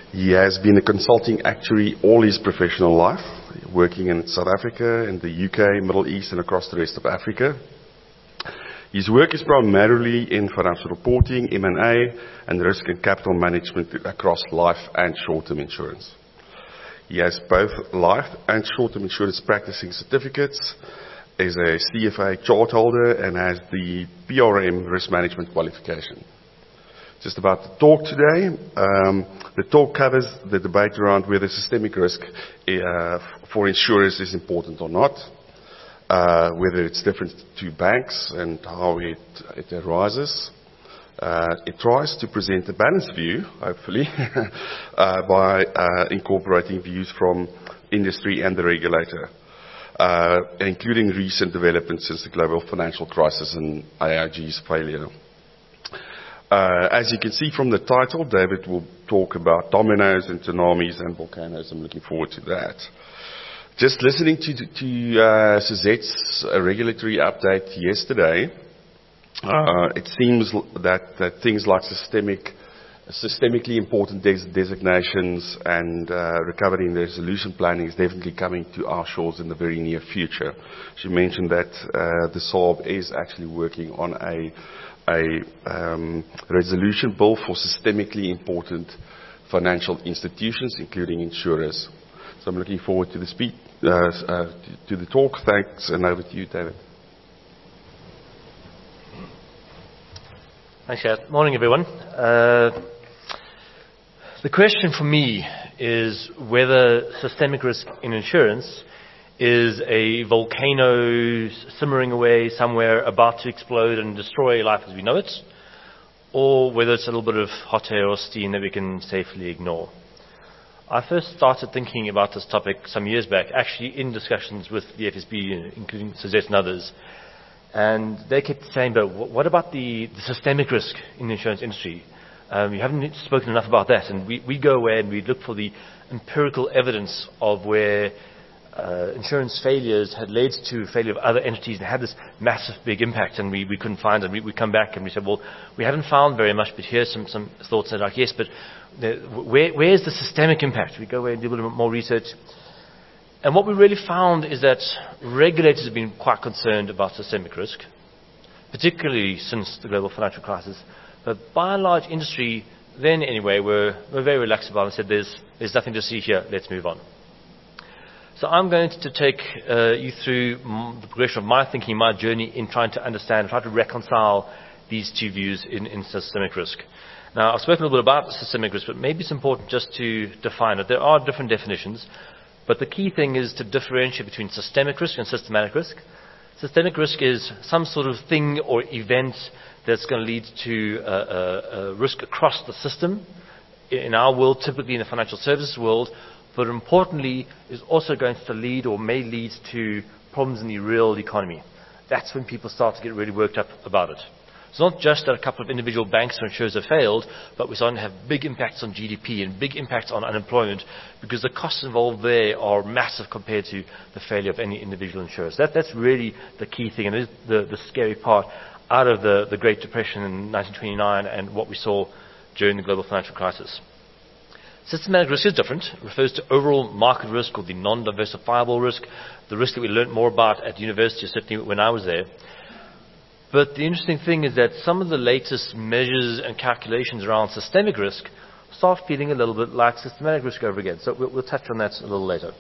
He has been a consulting actuary all his professional life, working in South Africa, in the UK, Middle East, and across the rest of Africa. His work is primarily in financial reporting, M&A, and risk and capital management across life and short-term insurance. He has both life and short-term insurance practicing certificates, is a CFA chart holder, and has the PRM risk management qualification. Just about the talk today. The talk covers the debate around whether systemic risk for insurers is important or not, whether it's different to banks and how it arises. It tries to present a balanced view, hopefully, by incorporating views from industry and the regulator, including recent developments since the global financial crisis and AIG's failure. As you can see from the title, David will talk about dominoes and tsunamis and volcanoes. I'm looking forward to that. Just listening to Suzette's regulatory update yesterday, it seems that things like systemically important designations and recovery and resolution planning is definitely coming to our shores in the very near future. She mentioned that the SARB is actually working on a resolution bill for systemically important financial institutions, including insurers. So I'm looking forward to the to the talk. Thanks, and over to you, David. Thanks, Chad. Morning, everyone. The question for me is whether systemic risk in insurance is a volcano simmering away somewhere about to explode and destroy life as we know it, or whether it's a little bit of hot air or steam that we can safely ignore. I first started thinking about this topic some years back, actually in discussions with the FSB, including Suzette and others, and they kept saying, but what about the systemic risk in the insurance industry? You haven't spoken enough about that, and we go away and we look for the empirical evidence of where insurance failures had led to failure of other entities and had this massive big impact, and we couldn't find it. We come back and we said, well, we haven't found very much, but here's some thoughts that are like, yes, but where's the systemic impact? We go away and do a little bit more research. And what we really found is that regulators have been quite concerned about systemic risk, particularly since the global financial crisis. But by and large, industry then anyway were very relaxed about it and said, there's nothing to see here, let's move on. So I'm going to take you through the progression of my thinking, my journey in trying to understand, try to reconcile these two views in systemic risk. Now, I've spoken a little bit about systemic risk, but maybe it's important just to define it. There are different definitions, but the key thing is to differentiate between systemic risk and systematic risk. Systemic risk is some sort of thing or event that's going to lead to a risk across the system. In our world, typically in the financial services world, but importantly, is also going to lead or may lead to problems in the real economy. That's when people start to get really worked up about it. It's not just that a couple of individual banks or insurers have failed, but we're starting to have big impacts on GDP and big impacts on unemployment because the costs involved there are massive compared to the failure of any individual insurers. That's really the key thing, and it is the scary part out of the Great Depression in 1929 and what we saw during the global financial crisis. Systematic risk is different. It refers to overall market risk or the non-diversifiable risk, the risk that we learned more about at university, certainly when I was there. But the interesting thing is that some of the latest measures and calculations around systemic risk start feeling a little bit like systematic risk over again. So we'll touch on that a little later.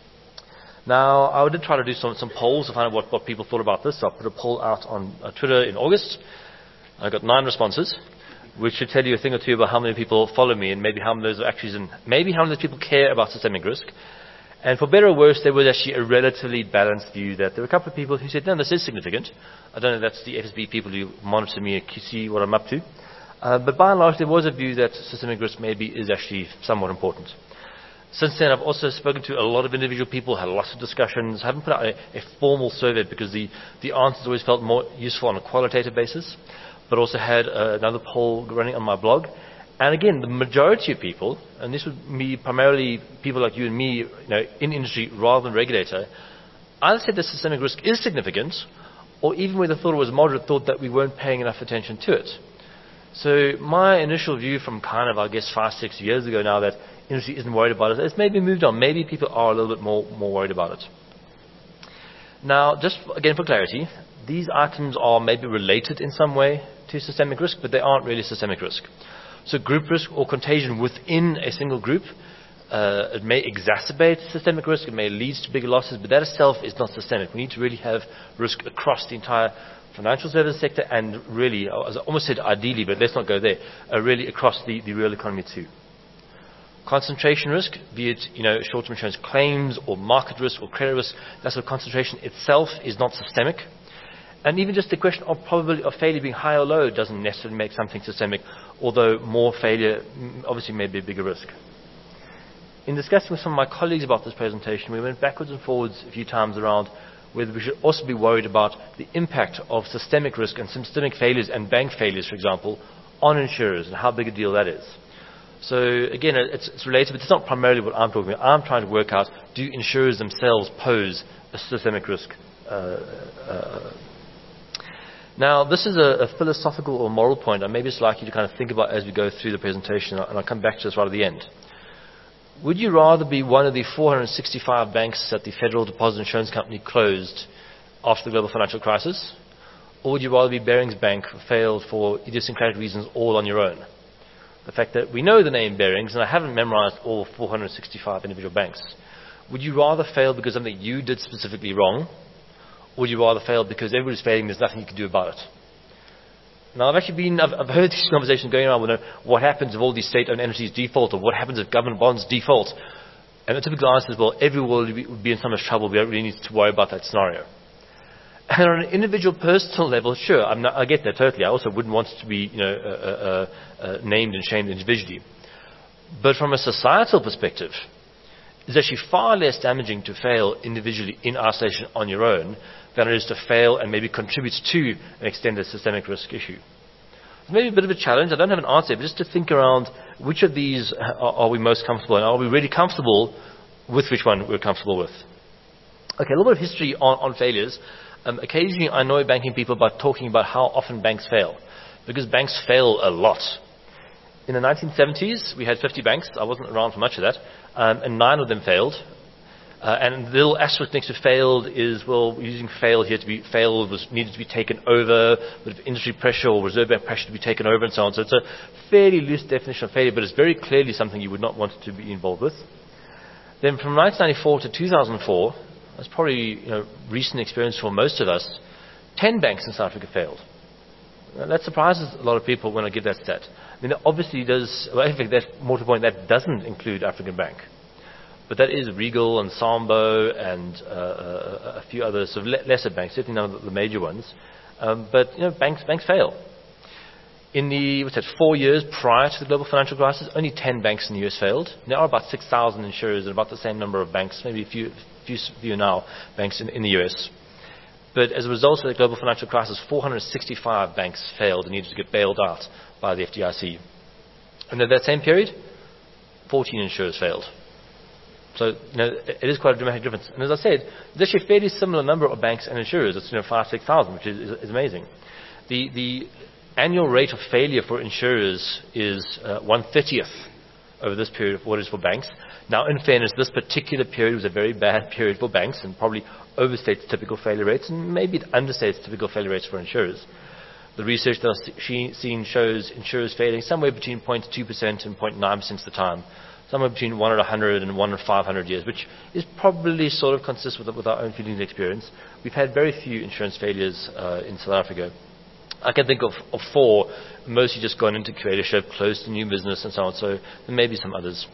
Now, I did try to do some polls to find out what people thought about this. So I put a poll out on Twitter in August. I got 9 responses, which should tell you a thing or two about how many people follow me and maybe how many of those are actually, and maybe how many of those people care about systemic risk. And for better or worse, there was actually a relatively balanced view that there were a couple of people who said, no, this is significant. I don't know if that's the FSB people who monitor me and see what I'm up to. But by and large, there was a view that systemic risk maybe is actually somewhat important. Since then, I've also spoken to a lot of individual people, had lots of discussions. I haven't put out a formal survey because the answers always felt more useful on a qualitative basis, but also had another poll running on my blog. And again, the majority of people, and this would be primarily people like you and me, in industry rather than regulator, either said that systemic risk is significant, or even where they thought it was moderate, thought that we weren't paying enough attention to it. So my initial view from kind of, I guess, 5-6 years ago now, that industry isn't worried about it. It's maybe moved on. Maybe people are a little bit more worried about it. Now, just again for clarity, these items are maybe related in some way to systemic risk, but they aren't really systemic risk. So group risk or contagion within a single group, it may exacerbate systemic risk, it may lead to bigger losses, but that itself is not systemic. We need to really have risk across the entire financial service sector and really, as I almost said ideally, but let's not go there, really across the real economy too. Concentration risk, be it short-term insurance claims or market risk or credit risk, that sort of concentration itself is not systemic. And even just the question of probability of failure being high or low doesn't necessarily make something systemic, although more failure obviously may be a bigger risk. In discussing with some of my colleagues about this presentation, we went backwards and forwards a few times around whether we should also be worried about the impact of systemic risk and systemic failures and bank failures, for example, on insurers and how big a deal that is. So again, it's related, but it's not primarily what I'm talking about. I'm trying to work out, do insurers themselves pose a systemic risk? Now, this is a philosophical or moral point I maybe just like you to kind of think about as we go through the presentation, and I'll come back to this right at the end. Would you rather be one of the 465 banks that the Federal Deposit Insurance Company closed after the global financial crisis? Or would you rather be Barings Bank, failed for idiosyncratic reasons all on your own? The fact that we know the name Barings, and I haven't memorized all 465 individual banks. Would you rather fail because something you did specifically wrong? Or would you rather fail because everybody's failing, there's nothing you can do about it? Now, I've heard these conversations going around with what happens if all these state-owned entities default, or what happens if government bonds default. And the typical answer is, well, everyone would be in so much trouble, we don't really need to worry about that scenario. And on an individual personal level, sure, I get that totally. I also wouldn't want it to be named and shamed individually. But from a societal perspective, it's actually far less damaging to fail individually in isolation on your own than it is to fail and maybe contribute to an extended systemic risk issue. It's maybe a bit of a challenge. I don't have an answer, but just to think around which of these are we most comfortable, and are we really comfortable with which one we're comfortable with. Okay, a little bit of history on failures. Occasionally I annoy banking people by talking about how often banks fail, because banks fail a lot. In the 1970s, we had 50 banks. I wasn't around for much of that, and 9 of them failed. And the little asterisk next to failed is, well, using failed here to be failed was needed to be taken over, with industry pressure or Reserve Bank pressure to be taken over and so on. So it's a fairly loose definition of failure, but it's very clearly something you would not want to be involved with. Then from 1994 to 2004, that's probably recent experience for most of us, 10 banks in South Africa failed. Now, that surprises a lot of people when I give that stat. I mean, it obviously does, well, in fact, that's more to the point, that doesn't include African Bank. But that is Regal and Sambo and a few others, sort of lesser banks, certainly none of the major ones. But banks fail. In the 4 years prior to the global financial crisis, only 10 banks in the US failed. There are about 6,000 insurers and about the same number of banks, maybe a few now, banks in the US. But as a result of the global financial crisis, 465 banks failed and needed to get bailed out by the FDIC. And in that same period, 14 insurers failed. So, it is quite a dramatic difference. And as I said, there's actually a fairly similar number of banks and insurers. It's 5,000-6,000, which is amazing. The annual rate of failure for insurers is 1/30th over this period of what it is for banks. Now, in fairness, this particular period was a very bad period for banks and probably overstates typical failure rates, and maybe it understates typical failure rates for insurers. The research that I've seen shows insurers failing somewhere between 0.2% and 0.9% of the time. Somewhere between 1 in 100 and 1 in 500 years, which is probably sort of consistent with our own feelings and experience. We've had very few insurance failures in South Africa. I can think of 4, mostly just gone into creatorship, closed to new business and so on, so there may be some others.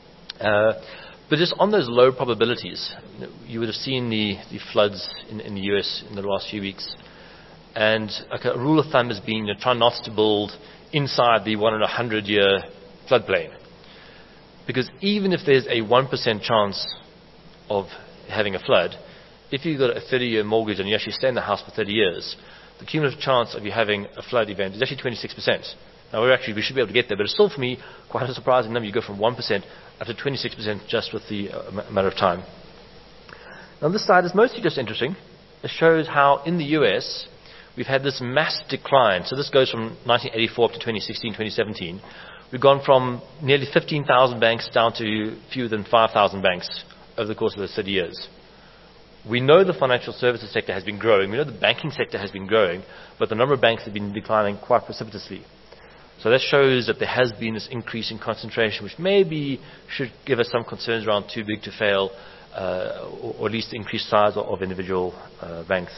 But just on those low probabilities, you would have seen the floods in the US in the last few weeks. And a rule of thumb has been try not to build inside the 1 in 100 year floodplain. Because even if there's a 1% chance of having a flood, if you've got a 30-year mortgage and you actually stay in the house for 30 years, the cumulative chance of you having a flood event is actually 26%. Now, we should be able to get there, but it's still, for me, quite a surprising number. You go from 1% up to 26% just with the matter of time. Now, this slide is mostly just interesting. It shows how, in the US, we've had this mass decline. So this goes from 1984 up to 2016, 2017. We've gone from nearly 15,000 banks down to fewer than 5,000 banks over the course of those 30 years. We know the financial services sector has been growing. We know the banking sector has been growing, but the number of banks have been declining quite precipitously. So that shows that there has been this increase in concentration, which maybe should give us some concerns around too big to fail, or at least increased size of individual banks.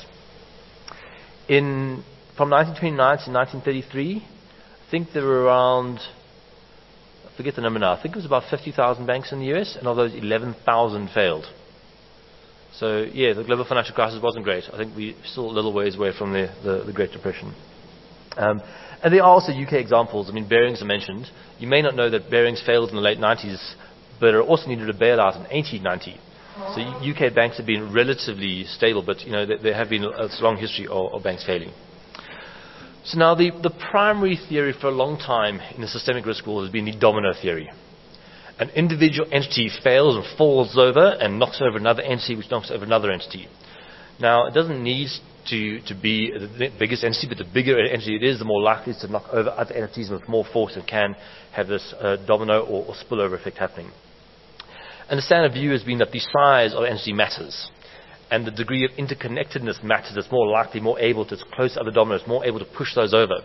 From 1929 to 1933, I think there were around, I forget the number now, I think it was about 50,000 banks in the US, and of those 11,000 failed. So yeah, the global financial crisis wasn't great. I think we're still a little ways away from the Great Depression. And there are also UK examples. I mean, Barings are mentioned. You may not know that Barings failed in the late 90s, but it also needed a bailout in 1890. So UK banks have been relatively stable, but there have been a long history of banks failing. So now the primary theory for a long time in the systemic risk world has been the domino theory. An individual entity fails and falls over and knocks over another entity, which knocks over another entity. Now, it doesn't need to be the biggest entity, but the bigger entity it is, the more likely it is to knock over other entities with more force and can have this domino or spillover effect happening. And the standard view has been that the size of the entity matters, and the degree of interconnectedness matters. It's more likely, more able to, it's close to other dominoes, more able to push those over.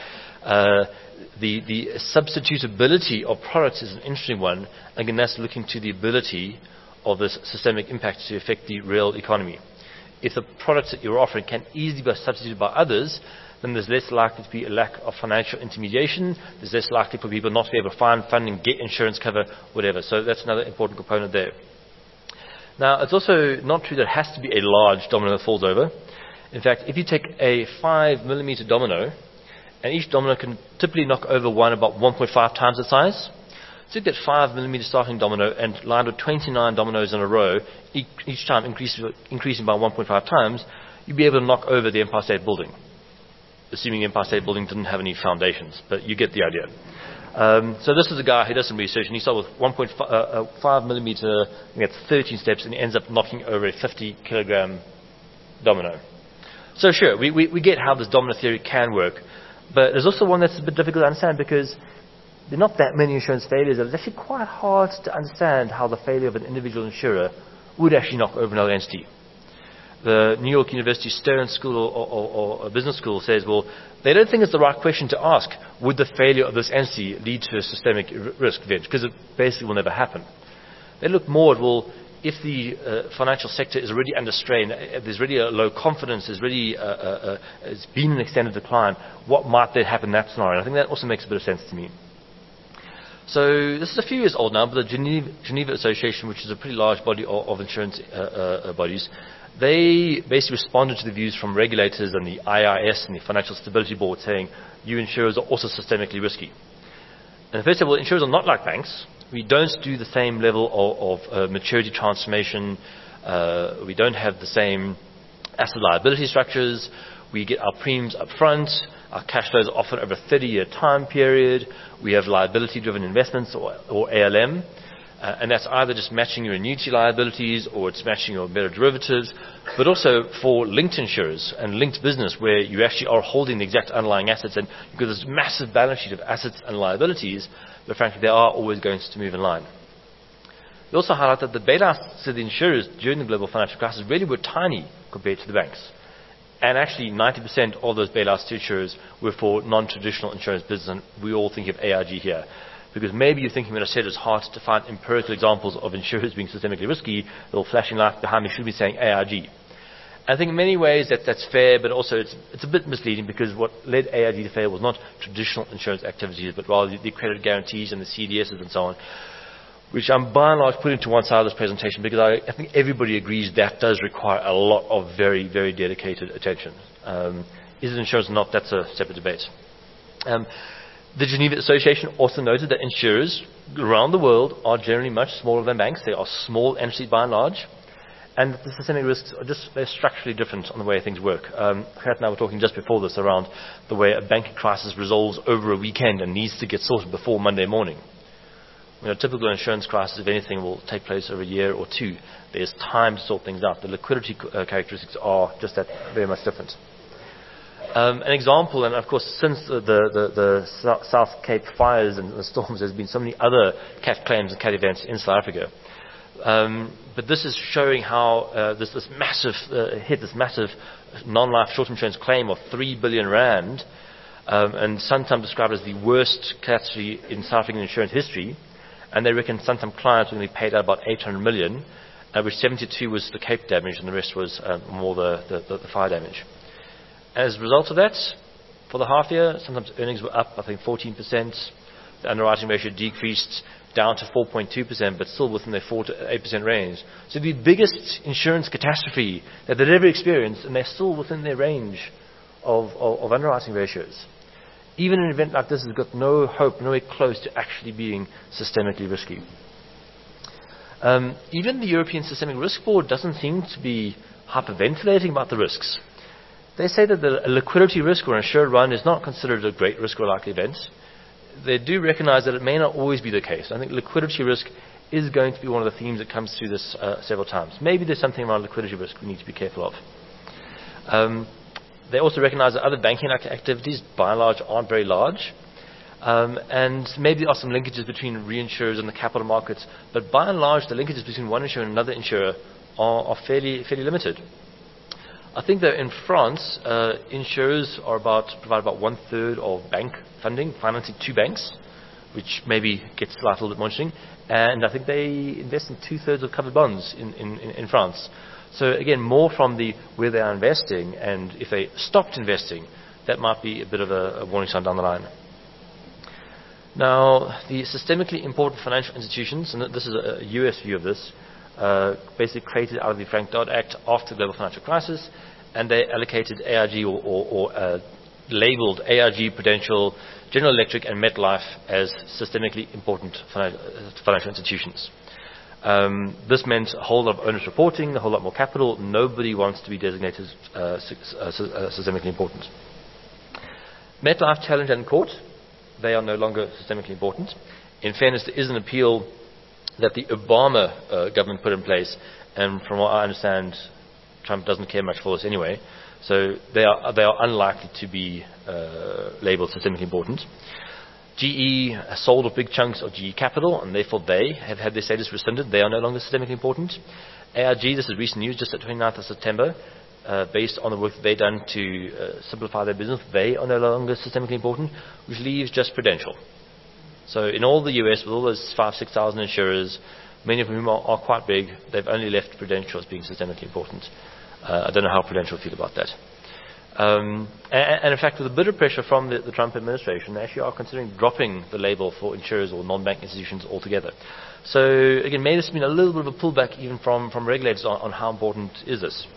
The substitutability of products is an interesting one. Again, that's looking to the ability of this systemic impact to affect the real economy. If the products that you're offering can easily be substituted by others, then there's less likely to be a lack of financial intermediation. There's less likely for people not to be able to find funding, get insurance cover, whatever. So that's another important component there. Now, it's also not true that it has to be a large domino that falls over. In fact, if you take a 5 millimeter domino, and each domino can typically knock over one about 1.5 times its size. So you get 5 millimeter starting domino and lined with 29 dominoes in a row, each time increasing by 1.5 times, you'd be able to knock over the Empire State Building, assuming the Empire State Building didn't have any foundations, but you get the idea. So this is a guy who does some research, and he started with 1.5 millimeter, he gets 13 steps, and he ends up knocking over a 50 kilogram domino. So sure, we get how this domino theory can work, but there's also one that's a bit difficult to understand because there are not that many insurance failures. It's actually quite hard to understand how the failure of an individual insurer would actually knock over another entity. The New York University Stern School or Business School says, well, they don't think it's the right question to ask, would the failure of this entity lead to a systemic risk event? Because it basically will never happen. They look more at, well, if the financial sector is already under strain, there's already a low confidence, there's already it's been an extended decline, what might then happen in that scenario? I think that also makes a bit of sense to me. So this is a few years old now, but the Geneva Association, which is a pretty large body of insurance bodies, they basically responded to the views from regulators and the IIS and the Financial Stability Board saying, you insurers are also systemically risky. And first of all, insurers are not like banks. We don't do the same level of maturity transformation. We don't have the same asset liability structures. We get our premiums up front. Our cash flows are often over a 30-year time period. We have liability-driven investments or ALM. And that's either just matching your annuity liabilities or it's matching your better derivatives, but also for linked insurers and linked business where you actually are holding the exact underlying assets and you've got this massive balance sheet of assets and liabilities, but frankly they are always going to move in line. They also highlight that the bailouts to the insurers during the global financial crisis really were tiny compared to the banks. And actually 90% of those bailouts to insurers were for non-traditional insurance business, and we all think of AIG here. Because maybe you're thinking when I said it's hard to find empirical examples of insurers being systemically risky, the little flashing light behind me should be saying AIG. I think in many ways that's fair, but also it's a bit misleading because what led AIG to fail was not traditional insurance activities, but rather the credit guarantees and the CDSs and so on, which I'm by and large putting to one side of this presentation because I think everybody agrees that does require a lot of very, very dedicated attention. Is it insurance or not? That's a separate debate. The Geneva Association also noted that insurers around the world are generally much smaller than banks. They are small entities by and large. And the systemic risks are they're structurally different on the way things work. Gerrit and I were talking just before this around the way a banking crisis resolves over a weekend and needs to get sorted before Monday morning. A typical insurance crisis, if anything, will take place over a year or two. There's time to sort things out. The liquidity characteristics are just that very much different. An example, and of course, since the South Cape fires and the storms, there's been so many other cat claims and cat events in South Africa. But this is showing how this massive this massive non-life short insurance claim of 3 billion rand, and Santam described as the worst catastrophe in South African insurance history. And they reckon Santam clients only paid out about 800 million, which 72 was the Cape damage, and the rest was more the fire damage. As a result of that, for the half year, Santam's earnings were up, I think, 14%. The underwriting ratio decreased down to 4.2%, but still within their 4 to 8% range. So the biggest insurance catastrophe that they've ever experienced, and they're still within their range of underwriting ratios. Even an event like this has got no hope, nowhere close to actually being systemically risky. Even the European Systemic Risk Board doesn't seem to be hyperventilating about the risks. They say that a liquidity risk or insured run is not considered a great risk or likely event. They do recognize that it may not always be the case. I think liquidity risk is going to be one of the themes that comes through this several times. Maybe there's something around liquidity risk we need to be careful of. They also recognize that other banking activities, by and large, aren't very large. And maybe there are some linkages between reinsurers and the capital markets, but by and large, the linkages between one insurer and another insurer are fairly limited. I think that in France, insurers provide about 1/3 of bank funding, financing two banks, which maybe gets life a little bit more interesting. And I think they invest in 2/3 of covered bonds in France. So again, more from where they are investing, and if they stopped investing, that might be a bit of a warning sign down the line. Now, the systemically important financial institutions, and this is a US view of this, basically created out of the Frank-Dodd Act after the global financial crisis, and they allocated AIG or labeled AIG, Prudential, General Electric, and MetLife as systemically important financial institutions. This meant a whole lot of onerous reporting, a whole lot more capital. Nobody wants to be designated systemically important. MetLife challenged in court. They are no longer systemically important. In fairness, there is an appeal that the Obama government put in place, and from what I understand, Trump doesn't care much for this anyway. So they are unlikely to be labeled systemically important. GE sold off big chunks of GE Capital, and therefore they have had their status rescinded. They are no longer systemically important. AIG, this is recent news, just at 29th of September, based on the work that they've done to simplify their business, they are no longer systemically important, which leaves just Prudential. So in all the US, with all those 5,000-6,000 insurers, many of whom are quite big, they've only left Prudential as being systemically important. I don't know how Prudential feel about that. And in fact, with a bit of pressure from the Trump administration, they actually are considering dropping the label for insurers or non-bank institutions altogether. So again, maybe there's been a little bit of a pullback even from regulators on how important is this.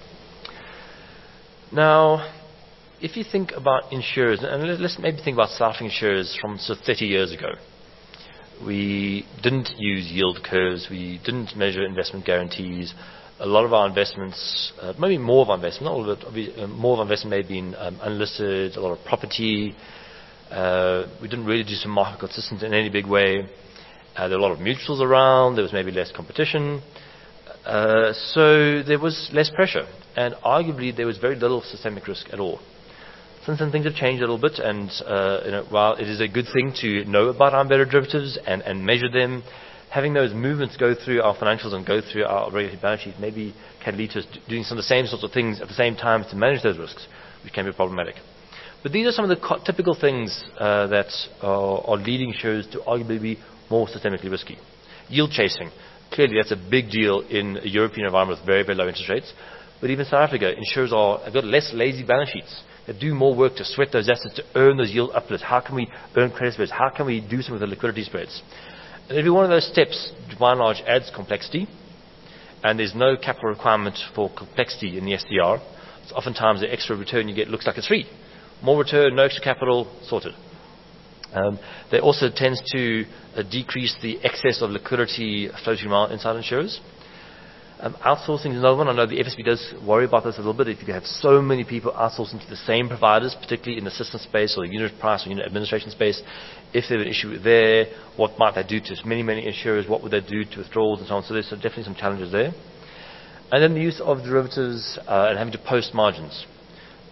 Now, if you think about insurers, and let's maybe think about South African insurers from sort of 30 years ago. We didn't use yield curves. We didn't measure investment guarantees. A lot of our investments, maybe more of our investment, not all of it, more of our investment may have been unlisted, a lot of property. We didn't really do some market consistency in any big way. There were a lot of mutuals around. There was maybe less competition. So there was less pressure. And arguably, there was very little systemic risk at all. Since then, things have changed a little bit. And while it is a good thing to know about our embedded derivatives and measure them, having those movements go through our financials and go through our regulatory balance sheet maybe can lead to us doing some of the same sorts of things at the same time to manage those risks, which can be problematic. But these are some of the typical things that are leading insurers to arguably be more systemically risky. Yield chasing. Clearly, that's a big deal in a European environment with very, very low interest rates. But even South Africa, insurers have got less lazy balance sheets. They do more work to sweat those assets to earn those yield uplifts. How can we earn credit spreads? How can we do some of the liquidity spreads? And every one of those steps, by and large, adds complexity. And there's no capital requirement for complexity in the SDR. So oftentimes the extra return you get looks like it's free. More return, no extra capital, sorted. They also tends to decrease the excess of liquidity floating around inside insurers. Outsourcing is another one. I know the FSB does worry about this a little bit. If you have so many people outsourcing to the same providers, particularly in the system space or the unit price or unit administration space, if there's an issue there, what might they do to many, many insurers? What would they do to withdrawals and so on? So there's definitely some challenges there. And then the use of derivatives and having to post margins.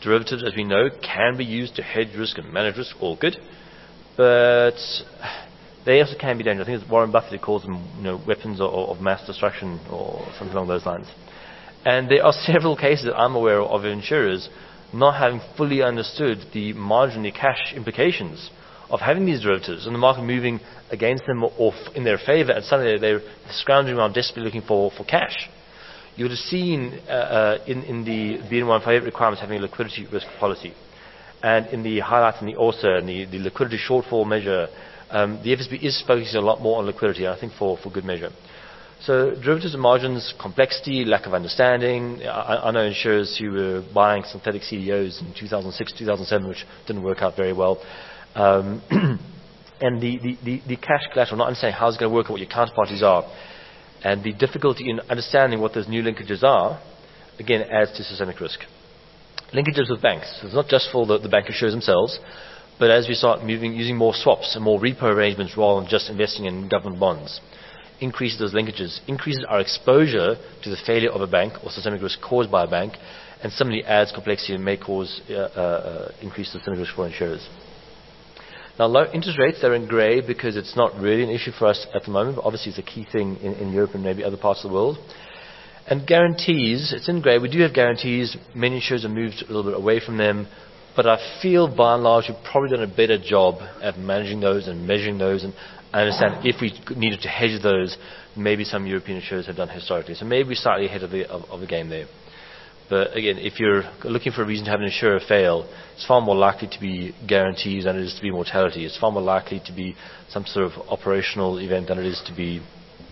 derivatives, as we know, can be used to hedge risk and manage risk, all good. But they also can be dangerous. I think it's Warren Buffett who calls them, weapons of mass destruction or something along those lines. And there are several cases that I'm aware of insurers not having fully understood the margin, the cash implications of having these derivatives and the market moving against them or in their favor, and suddenly they're scrounging around desperately looking for cash. You would have seen in the BN158 requirements having a liquidity risk policy. And in the highlights in the ORSA and the liquidity shortfall measure, the FSB is focusing a lot more on liquidity, I think for good measure. So derivatives and margins, complexity, lack of understanding. I know insurers who were buying synthetic CDOs in 2006, 2007, which didn't work out very well. And the cash collateral, not understanding how it's going to work and what your counterparties are. And the difficulty in understanding what those new linkages are, again, adds to systemic risk. Linkages with banks. So it's not just for the bank insurers themselves, but as we start using more swaps and more repo arrangements rather than just investing in government bonds, increases those linkages, increases our exposure to the failure of a bank or systemic risk caused by a bank, and similarly adds complexity and may cause increased systemic risk for insurers. Now, low interest rates, they're in grey because it's not really an issue for us at the moment, but obviously it's a key thing in Europe and maybe other parts of the world. And guarantees, it's in grey. We do have guarantees. Many insurers have moved a little bit away from them, but I feel by and large we've probably done a better job at managing those and measuring those, and I understand if we needed to hedge those, maybe some European insurers have done historically. So maybe we're slightly ahead of the game there. But again, if you're looking for a reason to have an insurer fail, it's far more likely to be guarantees than it is to be mortality. It's far more likely to be some sort of operational event than it is to be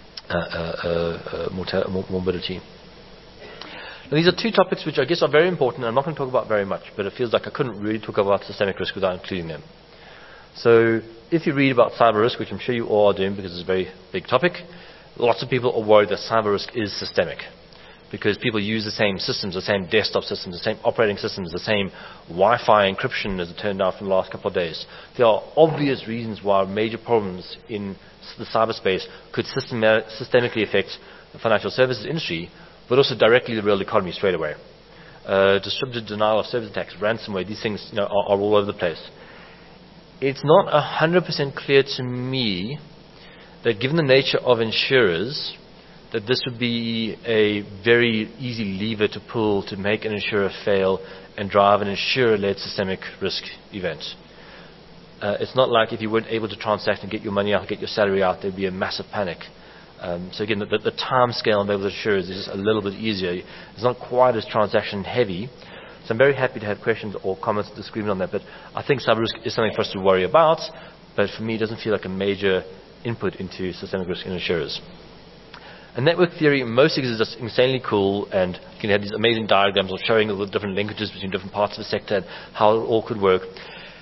morbidity. Now, these are two topics which I guess are very important. I'm not going to talk about very much, but it feels like I couldn't really talk about systemic risk without including them. So if you read about cyber risk, which I'm sure you all are doing because it's a very big topic, lots of people are worried that cyber risk is systemic, because people use the same systems, the same desktop systems, the same operating systems, the same Wi-Fi encryption, as it turned out from the last couple of days. There are obvious reasons why major problems in the cyberspace could systemically affect the financial services industry, but also directly the real economy straight away. Distributed denial of service attacks, ransomware, these things are all over the place. It's not 100% clear to me that given the nature of insurers, that this would be a very easy lever to pull to make an insurer fail and drive an insurer-led systemic risk event. It's not like if you weren't able to transact and get your money out, get your salary out, there'd be a massive panic. So again, the time scale on those insurers is just a little bit easier. It's not quite as transaction heavy. So I'm very happy to have questions or comments or disagreement on that. But I think cyber risk is something for us to worry about. But for me, it doesn't feel like a major input into systemic risk in insurers. And network theory, most things is just insanely cool, and you can have these amazing diagrams of showing all the different linkages between different parts of the sector and how it all could work.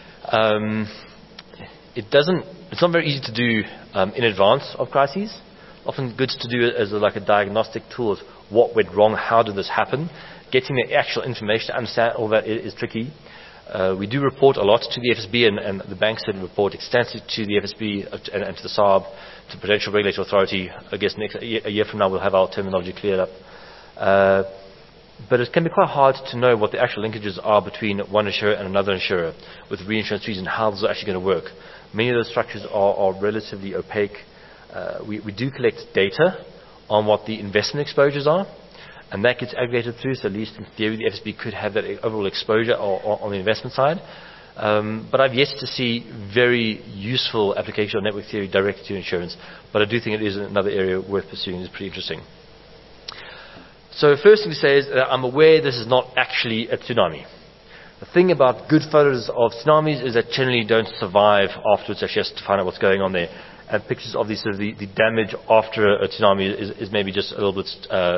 It's not very easy to do in advance of crises. Often good to do it as like a diagnostic tool of what went wrong, how did this happen. Getting the actual information to understand all that is tricky. We do report a lot to the FSB, and the banks did report extensively to the FSB and to the SARB, to the Prudential Regulatory Authority. I guess a year from now we'll have our terminology cleared up. But it can be quite hard to know what the actual linkages are between one insurer and another insurer with reinsurance treaties and how this is actually going to work. Many of those structures are relatively opaque. We do collect data on what the investment exposures are, and that gets aggregated through, so at least in theory the FSB could have that overall exposure on the investment side. But I've yet to see very useful application of network theory directly to insurance, but I do think it is another area worth pursuing. It's pretty interesting. So first thing to say is that I'm aware this is not actually a tsunami. The thing about good photos of tsunamis is that generally don't survive afterwards, actually has to find out what's going on there. And pictures of the damage after a tsunami is maybe just a little bit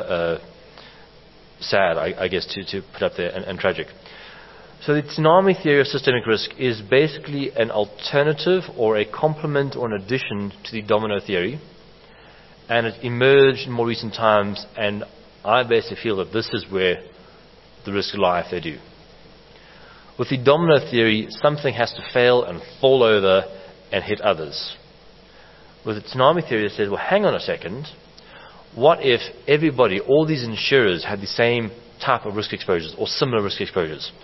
sad, I guess, to put up there, and tragic. So the tsunami theory of systemic risk is basically an alternative or a complement or an addition to the domino theory. And it emerged in more recent times, and I basically feel that this is where the risks lie if they do. With the domino theory, something has to fail and fall over and hit others. With the tsunami theory, it says, well, hang on a second. What if everybody, all these insurers, had the same type of risk exposures or similar risk exposures?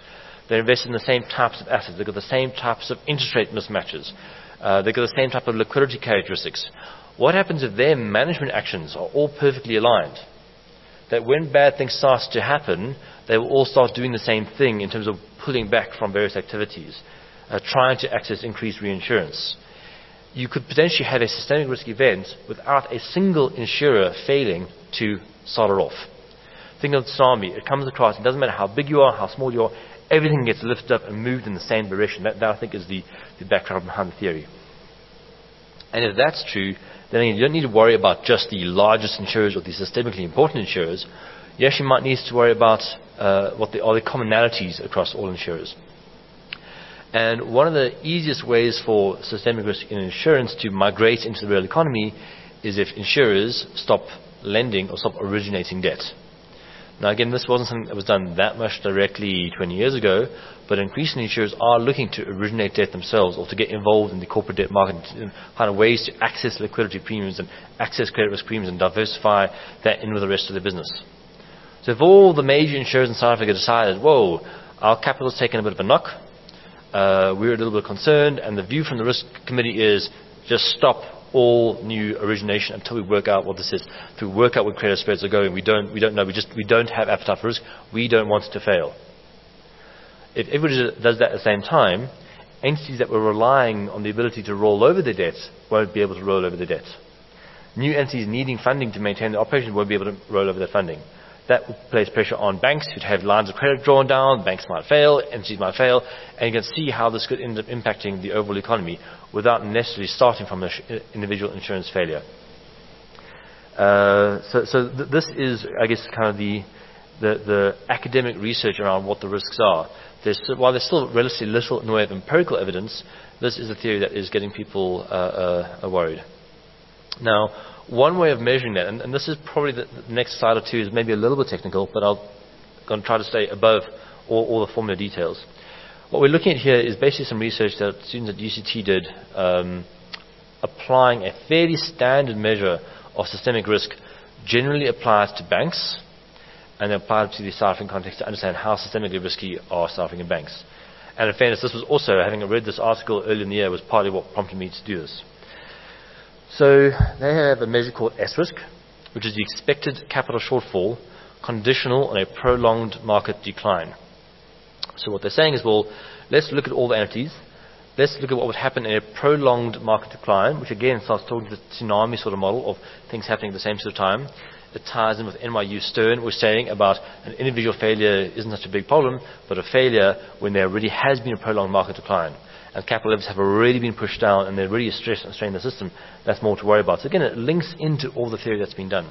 They invest in the same types of assets. They've got the same types of interest rate mismatches. They've got the same type of liquidity characteristics. What happens if their management actions are all perfectly aligned? That when bad things start to happen, they will all start doing the same thing in terms of pulling back from various activities, trying to access increased reinsurance. You could potentially have a systemic risk event without a single insurer failing to start it off. Think of the tsunami. It comes across. It doesn't matter how big you are, how small you are. Everything gets lifted up and moved in the same direction. That I think, is the background behind the theory. And if that's true, then you don't need to worry about just the largest insurers or the systemically important insurers. You actually might need to worry about what are the commonalities across all insurers. And one of the easiest ways for systemic risk in insurance to migrate into the real economy is if insurers stop lending or stop originating debt. Now again, this wasn't something that was done that much directly 20 years ago, but increasingly insurers are looking to originate debt themselves or to get involved in the corporate debt market and find ways to access liquidity premiums and access credit risk premiums and diversify that in with the rest of their business. So if all the major insurers in South Africa decided, whoa, our capital's taken a bit of a knock, we're a little bit concerned, and the view from the risk committee is just stop all new origination until we work out what this is. Until we work out where credit spreads are going. We don't know. We don't have appetite for risk. We don't want it to fail. If everybody does that at the same time, entities that were relying on the ability to roll over their debts won't be able to roll over their debts. New entities needing funding to maintain their operations won't be able to roll over their funding. That places pressure on banks who'd have lines of credit drawn down. Banks might fail, entities might fail, and you can see how this could end up impacting the overall economy without necessarily starting from an individual insurance failure. This is, I guess, kind of the academic research around what the risks are. While there's still relatively little in the way of empirical evidence, this is a theory that is getting people worried. Now, one way of measuring that, and this is probably the next slide or two is maybe a little bit technical, but I'm going to try to stay above all the formula details. What we're looking at here is basically some research that students at UCT did, applying a fairly standard measure of systemic risk, generally applied to banks, and then applied to the South African context to understand how systemically risky are South African banks. And in fairness, this was also, having read this article earlier in the year, was partly what prompted me to do this. So they have a measure called S-risk, which is the expected capital shortfall conditional on a prolonged market decline. So what they're saying is, well, let's look at all the entities. Let's look at what would happen in a prolonged market decline, which again starts talking to the tsunami sort of model of things happening at the same sort of time. It ties in with NYU Stern was saying about an individual failure isn't such a big problem, but a failure when there already has been a prolonged market decline. And capital levels have already been pushed down and there's already a stress and strain in the system, that's more to worry about. So again, it links into all the theory that's been done.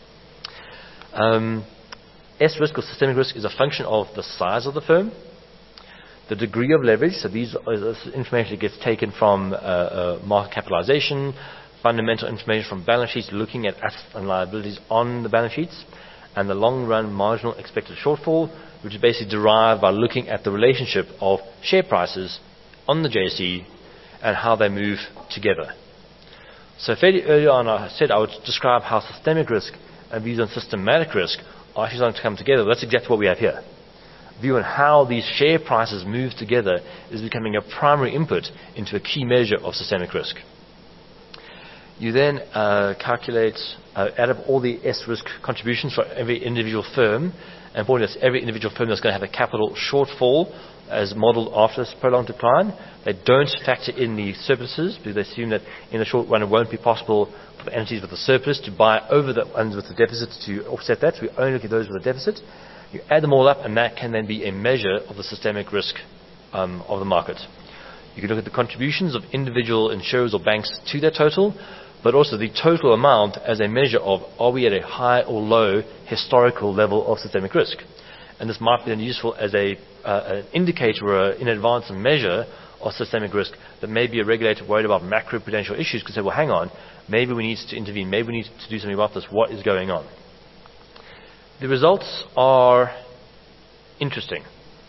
S-risk or systemic risk is a function of the size of the firm, the degree of leverage, so this information gets taken from market capitalization, fundamental information from balance sheets, looking at assets and liabilities on the balance sheets, and the long-run marginal expected shortfall, which is basically derived by looking at the relationship of share prices on the JSE and how they move together. So fairly early on I said I would describe how systemic risk and views on systematic risk are actually starting to come together. That's exactly what we have here. View on how these share prices move together is becoming a primary input into a key measure of systemic risk. You then calculate, add up all the S-risk contributions for every individual firm, and importantly, every individual firm that's going to have a capital shortfall as modeled after this prolonged decline. They don't factor in the surpluses because they assume that in the short run it won't be possible for the entities with a surplus to buy over the ones with the deficit to offset that. So we only look at those with a deficit. You add them all up, and that can then be a measure of the systemic risk of the market. You can look at the contributions of individual insurers or banks to their total, but also the total amount as a measure of are we at a high or low historical level of systemic risk. And this might be then useful as an indicator or in advance a measure of systemic risk that maybe a regulator worried about macro-prudential issues could say, well, hang on, maybe we need to intervene, maybe we need to do something about this, what is going on? The results are interesting.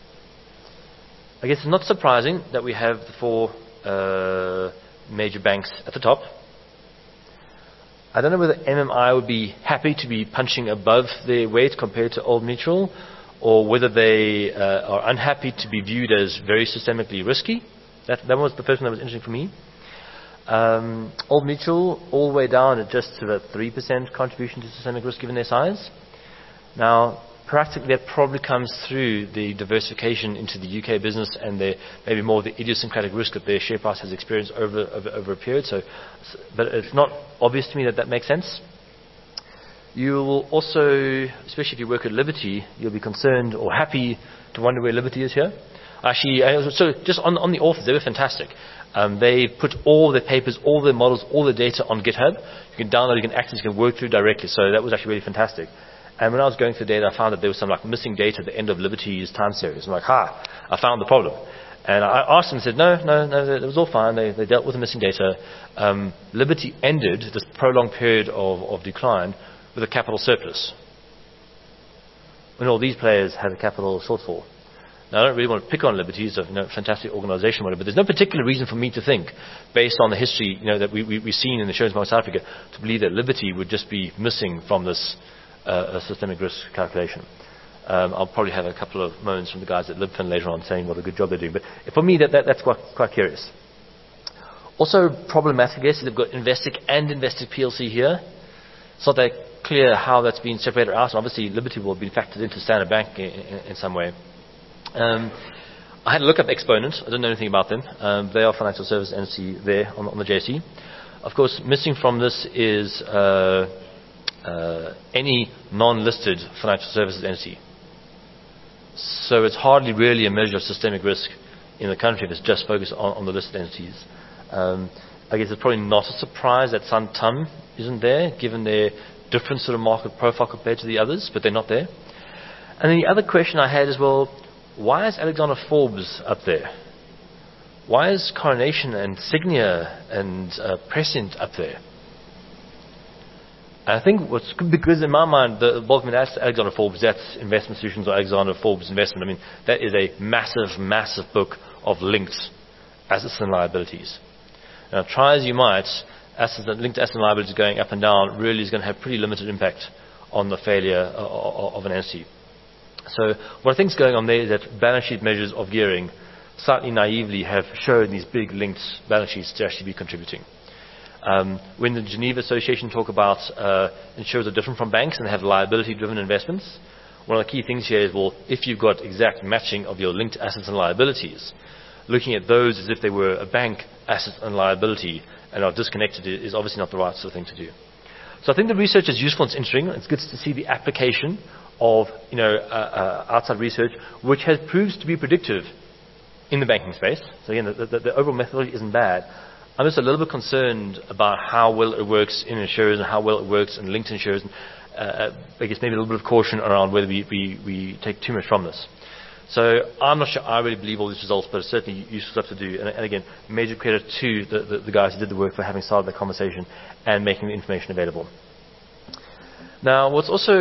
I guess it's not surprising that we have the four major banks at the top. I don't know whether MMI would be happy to be punching above their weight compared to Old Mutual, or whether they are unhappy to be viewed as very systemically risky. That was the first one that was interesting for me. Old Mutual, all the way down at just about 3% contribution to systemic risk given their size. Now, practically that probably comes through the diversification into the UK business and maybe more the idiosyncratic risk that their share price has experienced over a period. But it's not obvious to me that makes sense. You will also, especially if you work at Liberty, you'll be concerned or happy to wonder where Liberty is here. Actually, so just on the authors, they were fantastic. They put all their papers, all their models, all the data on GitHub. You can download, you can access, you can work through directly. So that was actually really fantastic. And when I was going through data, I found that there was some missing data at the end of Liberty's time series. I'm like, I found the problem. And I asked them and said, no, it was all fine. They dealt with the missing data. Liberty ended this prolonged period of decline with a capital surplus, when all these players had a capital shortfall. Now, I don't really want to pick on Liberty. It's a fantastic organization, but there's no particular reason for me to think, based on the history that we've seen in the insurance market in South Africa, to believe that Liberty would just be missing from this systemic risk calculation. I'll probably have a couple of moments from the guys at LibFin later on saying what a good job they're doing. But for me, that's quite curious. Also problematic, I guess, is they've got Investec and Investec PLC here. It's not that clear how that's been separated out. And obviously, Liberty will be factored into Standard Bank in some way. I had a look up Exponent. I don't know anything about them. They are a financial service entity there on the JSE. Of course, missing from this is any non-listed financial services entity. So it's hardly really a measure of systemic risk in the country if it's just focused on the listed entities. I guess it's probably not a surprise that Santam isn't there, given their different sort of market profile compared to the others, but they're not there. And then the other question I had is, well, why is Alexander Forbes up there? Why is Coronation and Signia and Prescient up there? And I think because in my mind, the bulk of it, that's Alexander Forbes, that's Investment Solutions or Alexander Forbes Investment. I mean, that is a massive, massive book of linked assets and liabilities. Now, try as you might, linked assets and liabilities going up and down really is going to have pretty limited impact on the failure of an entity. So what I think is going on there is that balance sheet measures of gearing slightly naively have shown these big linked balance sheets to actually be contributing. When the Geneva Association talk about insurers are different from banks and have liability-driven investments, one of the key things here is, well, if you've got exact matching of your linked assets and liabilities, looking at those as if they were a bank asset and liability and are disconnected is obviously not the right sort of thing to do. So I think the research is useful, it's interesting. It's good to see the application of outside research, which has proved to be predictive in the banking space. So again, the overall methodology isn't bad. I'm just a little bit concerned about how well it works in insurers and how well it works in linked insurers. I guess maybe a little bit of caution around whether we take too much from this. So I'm not sure I really believe all these results, but it's certainly useful stuff to do. And again, major credit to the guys who did the work for having started the conversation and making the information available. Now, what's also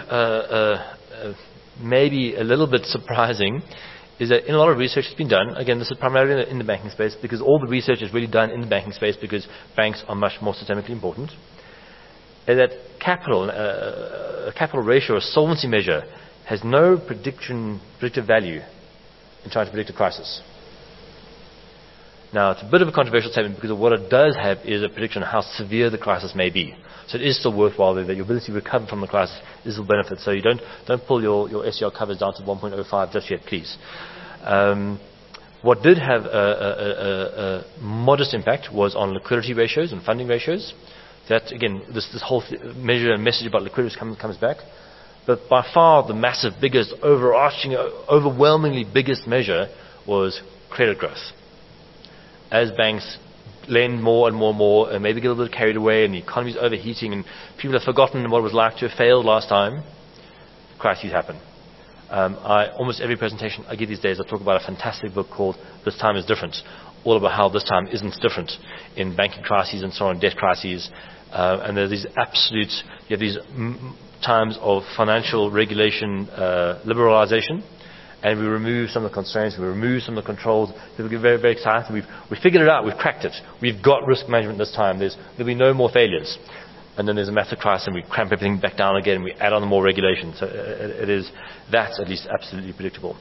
maybe a little bit surprising is that in a lot of research that's been done, again, this is primarily in the banking space, because all the research is really done in the banking space because banks are much more systemically important, is that a capital ratio, a solvency measure, has no predictive value in trying to predict a crisis. Now, it's a bit of a controversial statement because what it does have is a prediction of how severe the crisis may be. So it is still worthwhile that your ability to recover from the crisis is a benefit. So you don't pull your SCR covers down to 1.05 just yet, please. What did have a modest impact was on liquidity ratios and funding ratios. That, again, this whole measure and message about liquidity comes back. But by far the massive, biggest, overarching, overwhelmingly biggest measure was credit growth. As banks lend more and more and more and maybe get a little bit carried away and the economy is overheating and people have forgotten what it was like to have failed last time, crises happen. Almost every presentation I give these days, I talk about a fantastic book called This Time is Different, all about how this time isn't different in banking crises and so on, debt crises. And there's these you have these times of financial regulation liberalization, and we remove some of the constraints, we remove some of the controls. People get very, very excited. We figured it out, we've cracked it. We've got risk management this time. There'll be no more failures. and then there's a massive crisis and we cramp everything back down again and we add on more regulation. So that's at least absolutely predictable.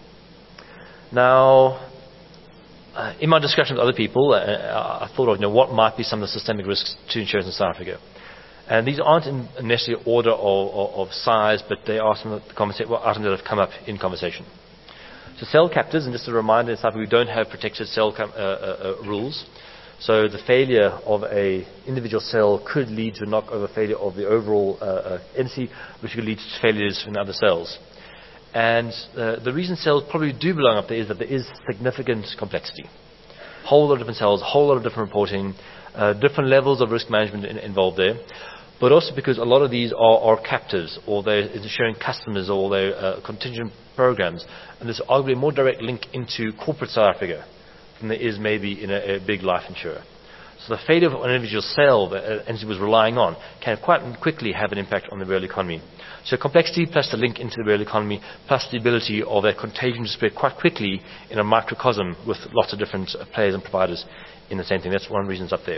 Now, in my discussion with other people, I thought of what might be some of the systemic risks to insurance in South Africa. And these aren't in necessarily order of size, but they are some of the items that have come up in conversation. So cell captives, and just a reminder, in South Africa we don't have protected cell rules. So the failure of a individual cell could lead to a knockover failure of the overall entity, which could lead to failures in other cells. And the reason cells probably do belong up there is that there is significant complexity. Whole lot of different cells, whole lot of different reporting, different levels of risk management involved there. But also because a lot of these are captives, or they're insuring customers, or they're contingent programs. And there's arguably a more direct link into corporate South Africa than there is maybe in a big life insurer. So the failure of an individual cell that an entity was relying on can quite quickly have an impact on the real economy. So complexity plus the link into the real economy plus the ability of that contagion to spread quite quickly in a microcosm with lots of different players and providers in the same thing. That's one of the reasons up there.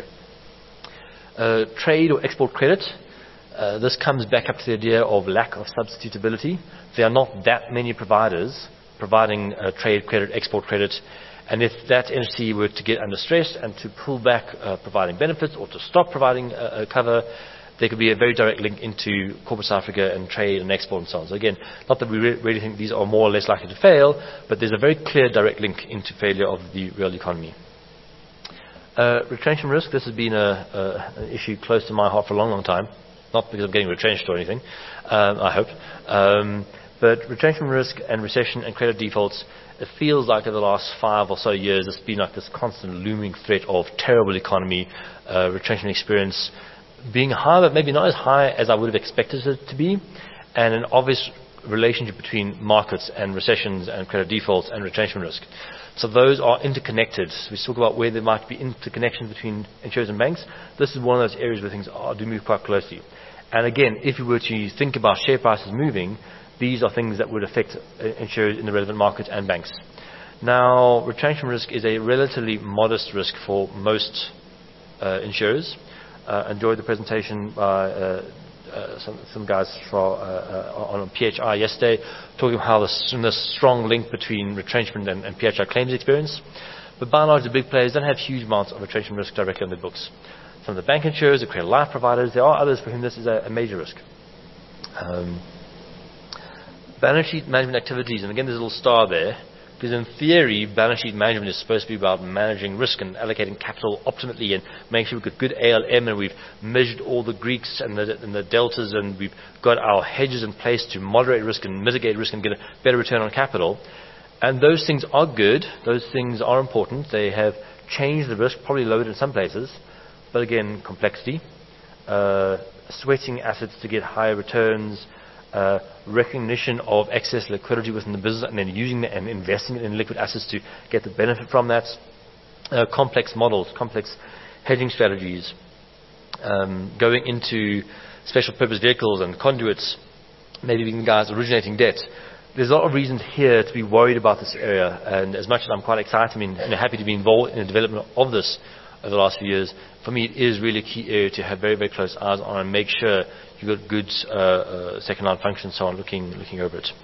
Trade or export credit. This comes back up to the idea of lack of substitutability. There are not that many providers providing trade credit, export credit. And if that entity were to get under stress and to pull back providing benefits or to stop providing cover, there could be a very direct link into corporate South Africa and trade and export and so on. So again, not that we really think these are more or less likely to fail, but there's a very clear direct link into failure of the real economy. Retrenchment risk. This has been an issue close to my heart for a long, long time. Not because I'm getting retrenched or anything, I hope. But retrenchment risk and recession and credit defaults, it feels like over the last 5 or so years, it's been like this constant looming threat of terrible economy, retrenchment experience being high, but maybe not as high as I would have expected it to be, and an obvious relationship between markets and recessions and credit defaults and retrenchment risk. So those are interconnected. We talk about where there might be interconnections between insurers and banks. This is one of those areas where things do move quite closely. And again, if you were to think about share prices moving, these are things that would affect insurers in the relevant markets and banks. Now, retrenchment risk is a relatively modest risk for most insurers. Enjoyed the presentation by some guys on PHI yesterday, talking about how the strong link between retrenchment and PHI claims experience. But by and large, the big players don't have huge amounts of retrenchment risk directly on their books. Some of the bank insurers, the credit life providers, there are others for whom this is a major risk. Balance sheet management activities, and again there's a little star there, because in theory, balance sheet management is supposed to be about managing risk and allocating capital optimally and making sure we've got good ALM and we've measured all the Greeks and the deltas and we've got our hedges in place to moderate risk and mitigate risk and get a better return on capital. And those things are good. Those things are important. They have changed the risk, probably lowered in some places. But again, complexity, sweating assets to get higher returns, recognition of excess liquidity within the business and then using it and investing it in liquid assets to get the benefit from that, complex models, complex hedging strategies, going into special purpose vehicles and conduits, maybe even guys originating debt. There's a lot of reasons here to be worried about this area, and as much as I'm quite excited and happy to be involved in the development of this over the last few years, for me it is really a key area to have very, very close eyes on and make sure you've got good second line function and so on looking over it.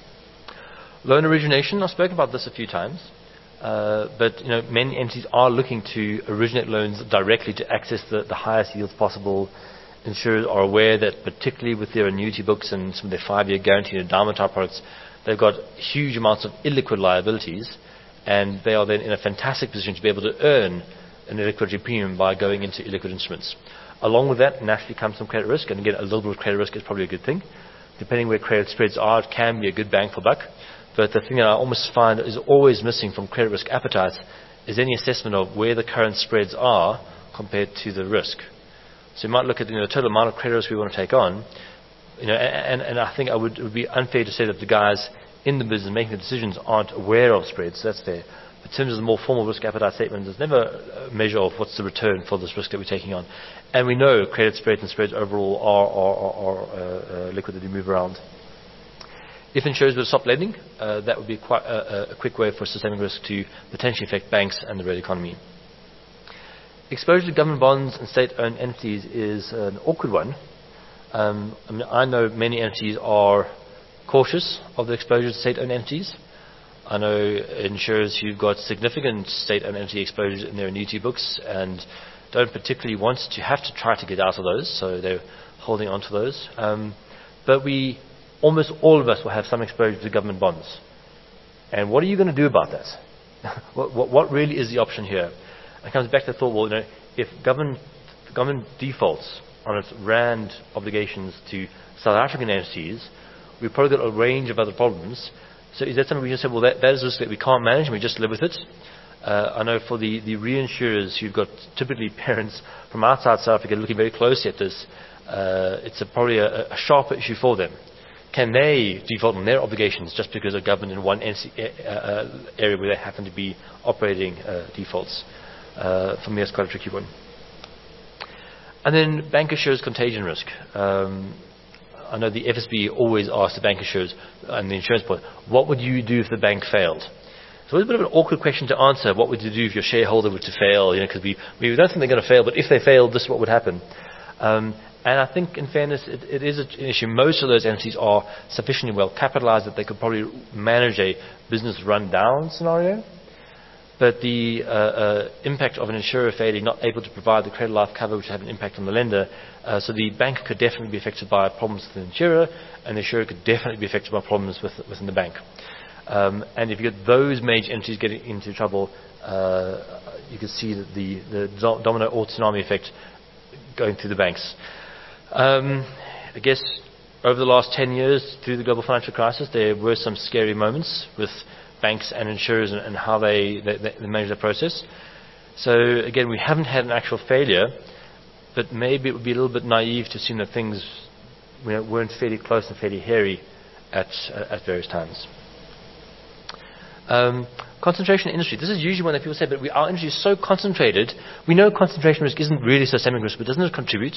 Loan origination, I've spoken about this a few times, but many entities are looking to originate loans directly to access the highest yields possible. Insurers are aware that particularly with their annuity books and some of their 5-year guaranteed endowment type products, they've got huge amounts of illiquid liabilities, and they are then in a fantastic position to be able to earn an illiquidity premium by going into illiquid instruments. Along with that, naturally comes some credit risk, and again, a little bit of credit risk is probably a good thing. Depending where credit spreads are, it can be a good bang for buck. But the thing that I almost find is always missing from credit risk appetite is any assessment of where the current spreads are compared to the risk. So you might look at the total amount of credit risk we want to take on, and I think it would be unfair to say that the guys in the business making the decisions aren't aware of spreads. So that's fair. But in terms of the more formal risk appetite statement, there's never a measure of what's the return for this risk that we're taking on. And we know credit spreads and spreads overall are liquid that we move around. If insurers were to stop lending, that would be quite a quick way for systemic risk to potentially affect banks and the real economy. exposure to government bonds and state-owned entities is an awkward one. I know many entities are cautious of the exposure to state-owned entities. I know insurers who've got significant state-owned entity exposures in their annuity books and don't particularly want to have to try to get out of those, so they're holding on to those. But almost all of us will have some exposure to government bonds. And what are you going to do about that? what really is the option here? It comes back to the thought, well, if government defaults on its RAND obligations to South African entities, we've probably got a range of other problems. So is that something we can say, well, that is a risk that we can't manage and we just live with it? I know for the reinsurers who've got typically parents from outside South Africa looking very closely at this, it's probably a sharper issue for them. Can they default on their obligations just because of government in one area where they happen to be operating defaults? For me, that's quite a tricky one. And then bank insurers' contagion risk. I know the FSB always asks the bank insurers and the insurance point, what would you do if the bank failed? So it's a bit of an awkward question to answer. What would you do if your shareholder were to fail? Because we don't think they're going to fail, but if they failed, this is what would happen. And I think, in fairness, it is an issue. Most of those entities are sufficiently well capitalized that they could probably manage a business run-down scenario. But the impact of an insurer failing, not able to provide the credit life cover, which would have an impact on the lender, so the bank could definitely be affected by problems with the insurer, and the insurer could definitely be affected by problems within the bank. And if you get those major entities getting into trouble, you can see that the domino or tsunami effect going through the banks. I guess over the last 10 years, through the global financial crisis, there were some scary moments with banks and insurers and how they manage the process. So again, we haven't had an actual failure, but maybe it would be a little bit naive to assume that things weren't fairly close and fairly hairy at various times. Concentration in industry. This is usually one that people say, but our industry is so concentrated. We know concentration risk isn't really systemic risk, but doesn't it contribute?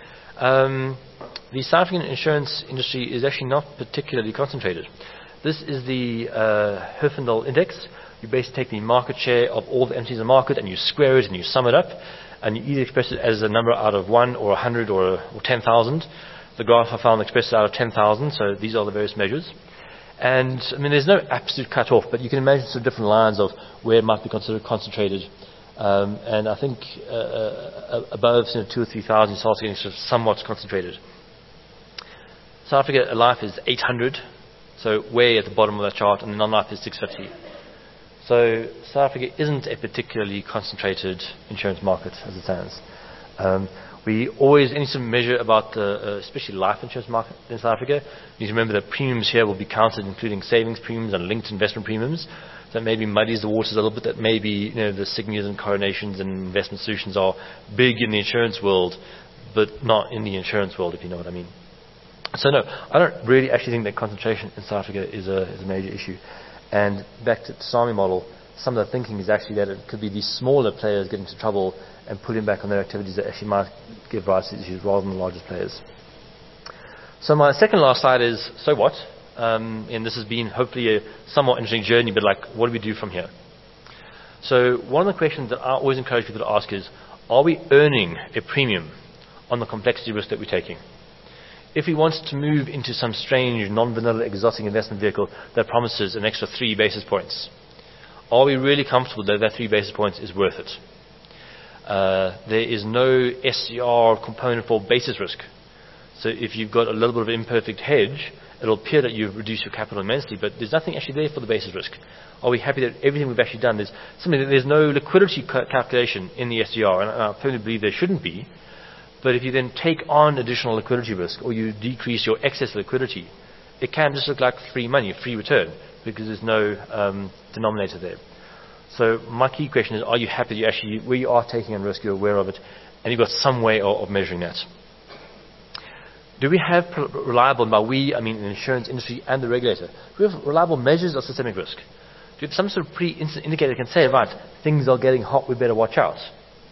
The South African insurance industry is actually not particularly concentrated. This is the Herfindahl Index. You basically take the market share of all the entities in the market and you square it and you sum it up, and you either express it as a number out of 1 or 100 or 10,000. The graph I found expressed it out of 10,000, so these are the various measures. And I mean, there's no absolute cut-off, but you can imagine some different lines of where it might be considered concentrated. And I think above 2,000 or 3,000, you start getting sort of somewhat concentrated. South Africa Life is 800, so way at the bottom of that chart, and non-life is 650. So South Africa isn't a particularly concentrated insurance market as it stands. We always, any sort of measure about the, especially life insurance market in South Africa, you need to remember that premiums here will be counted, including savings premiums and linked investment premiums. So that maybe muddies the waters a little bit, that maybe the Signias and Coronations and investment solutions are big in the insurance world, but not in the insurance world, if you know what I mean. So no, I don't really actually think that concentration in South Africa is a major issue. And back to the tsunami model, some of the thinking is actually that it could be these smaller players getting into trouble and pulling back on their activities that actually might give rise to issues rather than the largest players. So my second last slide is, so what? And this has been hopefully a somewhat interesting journey, but what do we do from here? So one of the questions that I always encourage people to ask is, are we earning a premium on the complexity risk that we're taking? If we want to move into some strange, non-vanilla, exotic investment vehicle that promises an extra 3 basis points, are we really comfortable that 3 basis points is worth it? There is no SCR component for basis risk. So if you've got a little bit of imperfect hedge, it'll appear that you've reduced your capital immensely, but there's nothing actually there for the basis risk. Are we happy that everything we've actually done, there's no liquidity calculation in the SCR, and I firmly believe there shouldn't be. But if you then take on additional liquidity risk, or you decrease your excess liquidity, it can just look like free money, free return, because there's no denominator there. So my key question is, are you happy that where you are taking on risk, you're aware of it, and you've got some way of measuring that? Do we have reliable, and by we, I mean the insurance industry and the regulator, do we have reliable measures of systemic risk? Do we have some sort of pre-instant indicator that can say, right, things are getting hot, we better watch out?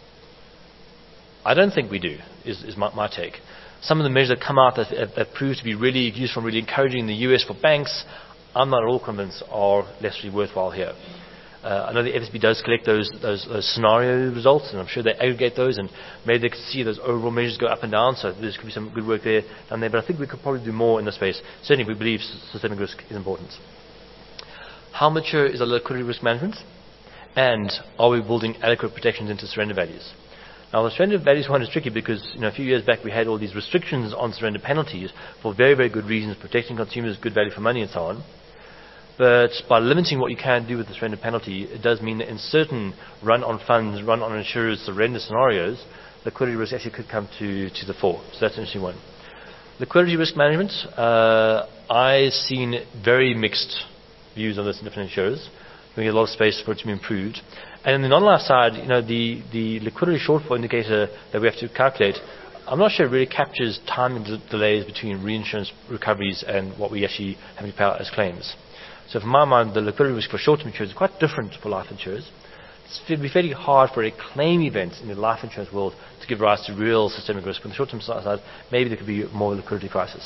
I don't think we do, is my take. Some of the measures that come out that prove to be really useful, really encouraging in the US for banks, I'm not at all convinced are necessarily worthwhile here. I know the FSB does collect those scenario results, and I'm sure they aggregate those, and maybe they could see those overall measures go up and down, so there could be some good work there done there, but I think we could probably do more in this space. Certainly we believe systemic risk is important. How mature is our liquidity risk management? And are we building adequate protections into surrender values? Now, the surrender values one is tricky because, a few years back we had all these restrictions on surrender penalties for very, very good reasons, protecting consumers, good value for money and so on. But by limiting what you can do with the surrender penalty, it does mean that in certain run-on funds, run-on insurers surrender scenarios, liquidity risk actually could come to the fore. So that's an interesting one. Liquidity risk management, I've seen very mixed views on this in different insurers. We get a lot of space for it to be improved. And in the non-life side, the liquidity shortfall indicator that we have to calculate, I'm not sure it really captures timing delays between reinsurance recoveries and what we actually have to pay out as claims. So from my mind, the liquidity risk for short-term insurers is quite different for life insurers. It would be fairly hard for a claim event in the life insurance world to give rise to real systemic risk. On the short-term side, maybe there could be more liquidity crisis.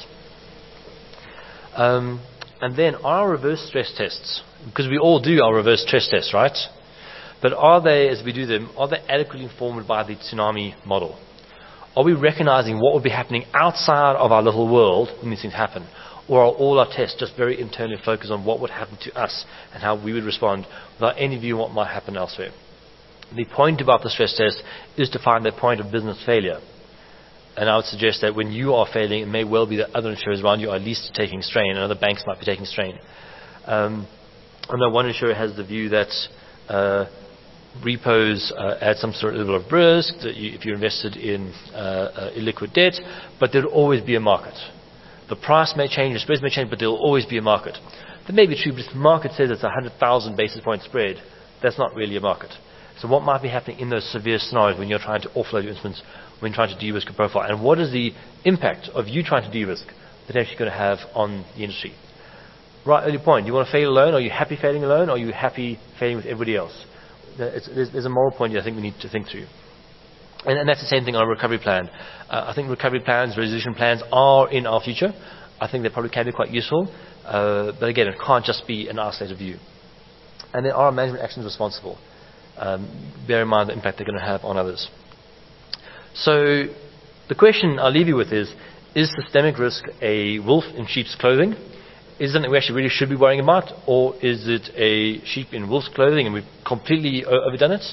And then our reverse stress tests, because we all do our reverse stress tests, right? But are they, as we do them, are they adequately informed by the tsunami model? Are we recognizing what would be happening outside of our little world when these things happen? Or are all our tests just very internally focused on what would happen to us and how we would respond without any view on what might happen elsewhere? The point about the stress test is to find the point of business failure. And I would suggest that when you are failing, it may well be that other insurers around you are at least taking strain, and other banks might be taking strain. I know one insurer has the view that repos add some sort of level of risk, that if you're invested in illiquid debt, but there'll always be a market. The price may change, the spreads may change, but there'll always be a market. That may be true, but if the market says it's a 100,000 basis point spread, that's not really a market. So what might be happening in those severe scenarios when you're trying to offload your instruments, when trying to de-risk a profile? And what is the impact of you trying to de-risk potentially going to have on the industry? Right, early point. You want to fail alone? Are you happy failing alone? Or are you happy failing with everybody else? There's a moral point I think we need to think through. And that's the same thing on a recovery plan. I think recovery plans, resolution plans are in our future. I think they probably can be quite useful. But again, it can't just be an isolated view. And then are management actions responsible? Bear in mind the impact they're going to have on others. So the question I'll leave you with is systemic risk a wolf in sheep's clothing? Is it something we actually really should be worrying about? Or is it a sheep in wolf's clothing and we've completely overdone it?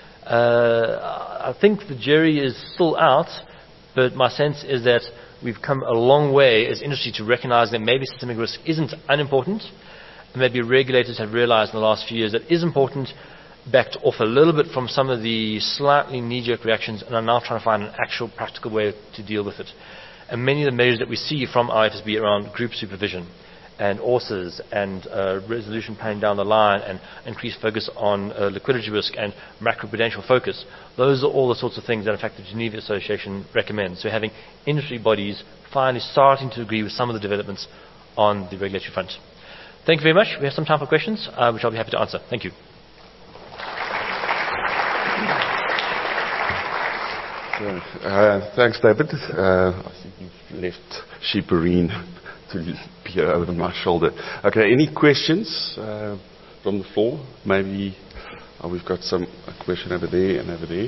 I think the jury is still out, but my sense is that we've come a long way as industry to recognize that maybe systemic risk isn't unimportant, and maybe regulators have realized in the last few years that it is important, backed off a little bit from some of the slightly knee-jerk reactions, and are now trying to find an actual practical way to deal with it. And many of the measures that we see from IFSB around group supervision and ORSAs and resolution planning down the line and increased focus on liquidity risk and macroprudential focus, those are all the sorts of things that in fact the Geneva Association recommends. So having industry bodies finally starting to agree with some of the developments on the regulatory front. Thank you very much. We have some time for questions, which I'll be happy to answer. Thank you. Thanks, David. I think you've left Sheeperine to peer over my shoulder. Okay, any questions from the floor? Maybe we've got a question over there and over there.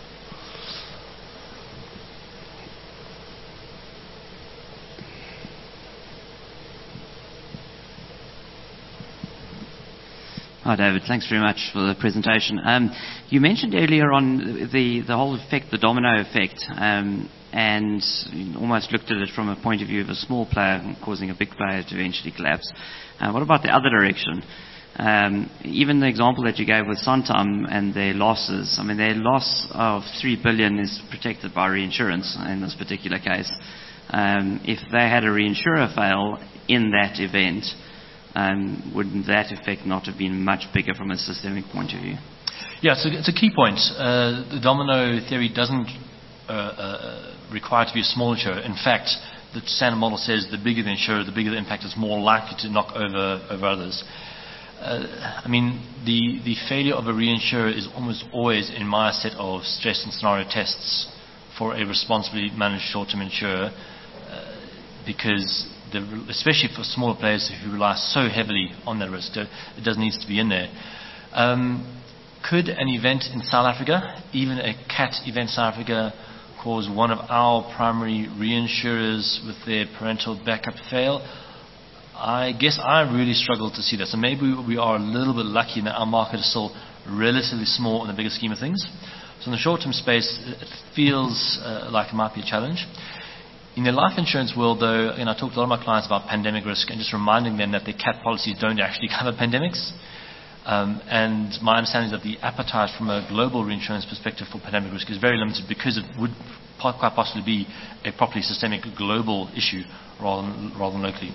Hi, David. Thanks very much for the presentation. You mentioned earlier on the whole effect, the domino effect, and almost looked at it from a point of view of a small player causing a big player to eventually collapse. What about the other direction? Even the example that you gave with Santam and their losses, I mean, their loss of 3 billion is protected by reinsurance in this particular case. If they had a reinsurer fail in that event, wouldn't that effect not have been much bigger from a systemic point of view? Yeah, it's a key point. The domino theory doesn't require to be a small insurer. In fact, the standard model says the bigger the insurer, the bigger the impact is more likely to knock over others. I mean, the failure of a reinsurer is almost always in my set of stress and scenario tests for a responsibly managed short-term insurer, because especially for smaller players who rely so heavily on that risk, it does need to be in there. Could an event in South Africa, even a cat event in South Africa, cause one of our primary reinsurers with their parental backup fail? I guess I really struggle to see that. So maybe we are a little bit lucky in that our market is still relatively small in the bigger scheme of things. So in the short-term space, it feels like it might be a challenge. In the life insurance world, though, I talked to a lot of my clients about pandemic risk and just reminding them that their cat policies don't actually cover pandemics. And my understanding is that the appetite from a global reinsurance perspective for pandemic risk is very limited because it would quite possibly be a properly systemic global issue rather than locally.